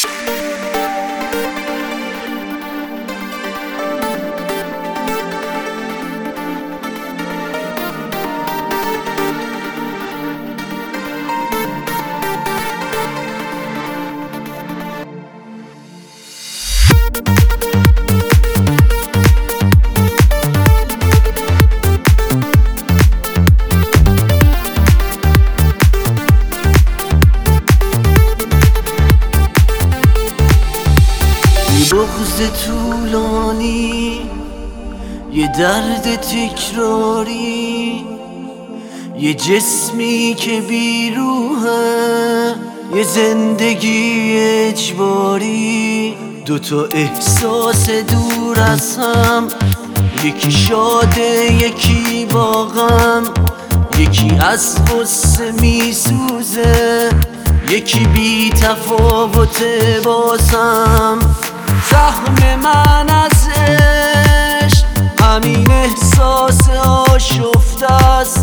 بغض طولانی، یه درد تکراری، یه جسمی که بیروحه، یه زندگی اجباری، دوتا احساس دور از هم، یکی شاده یکی با غم، یکی از غصه میسوزه، یکی بی تفاوته بازم. سهم من از عشق همین احساس آشفته است.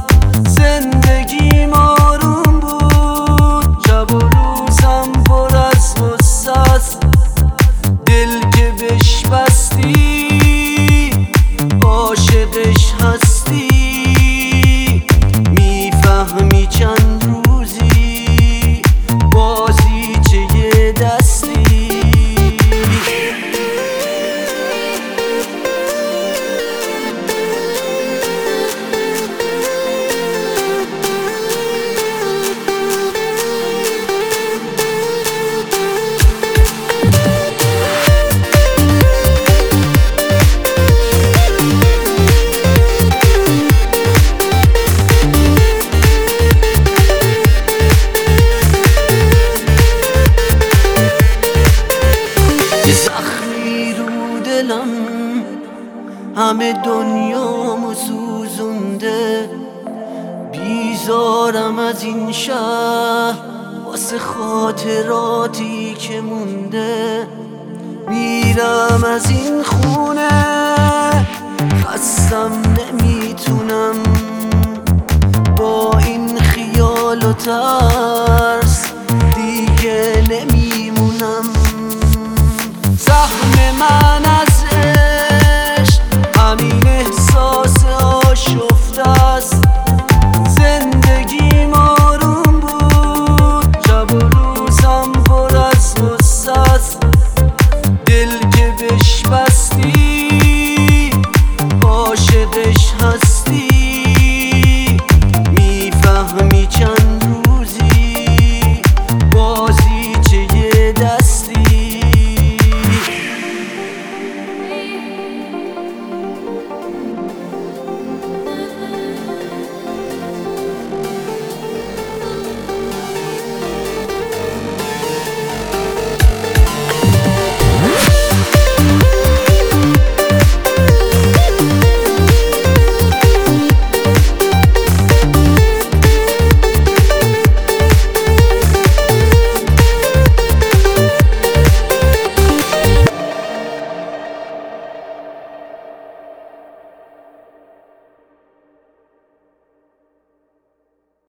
زندگی آروم بود، شب و روزم پر از غصه است. دل که بهش بستی عاشقش هستی، میفهمی چند روزی بازی چه یه دستی. زخمی رو دلم همه دنیامو سوزونده، بیزارم از این شهر واسه خاطراتی که مونده. میرم از این خونه خستم، نمیتونم با این خیال و ترس دیگه نمیمونم. سهم من